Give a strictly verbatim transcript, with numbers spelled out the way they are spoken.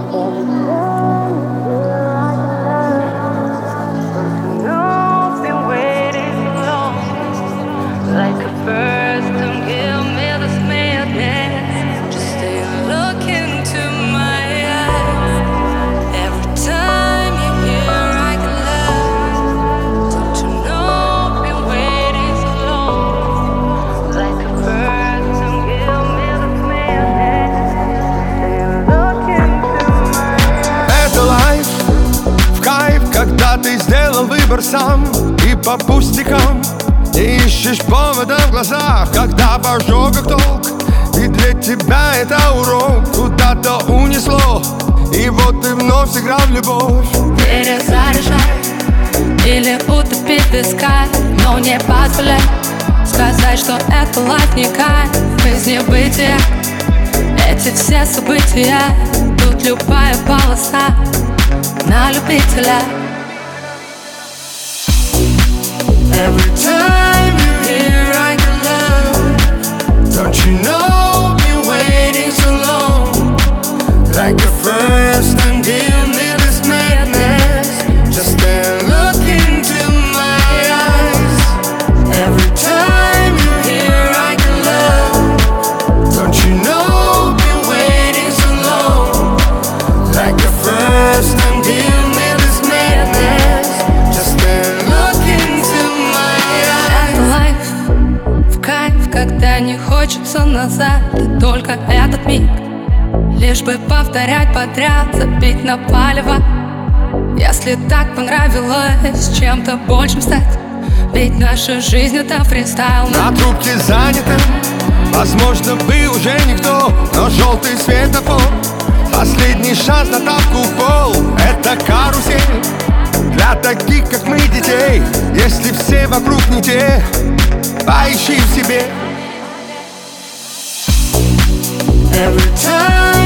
Когда ты сделал выбор сам и по пустякам не ищешь повода в глазах, когда в ожогах толк, и для тебя это урок куда-то унесло, и вот ты вновь сыграл в любовь. Перезаряжай или утопить в песках, но не позволяй сказать, что это лайф не кайф из небытия. Эти все события, тут любая полоса на любителя. Every time you're here I get love. Don't you know been waiting so long, like a first time give me this madness. Just then look into my eyes. Every time you're here I get love. Don't you know been waiting so long, like a first time give me this madness. Just then look into my eyes. Это лайф, в кайф, когда не хочется назад, и только этот миг, лишь бы повторять подряд, забить на палево. Если так понравилось чем-то большим стать, ведь наша жизнь это фристайл. На трубке занято, возможно, вы уже никто, но желтый светофор, последний шанс на тапку в пол. Это карусель для таких, как мы, детей. Если все вокруг не те, поищи в себе. Every time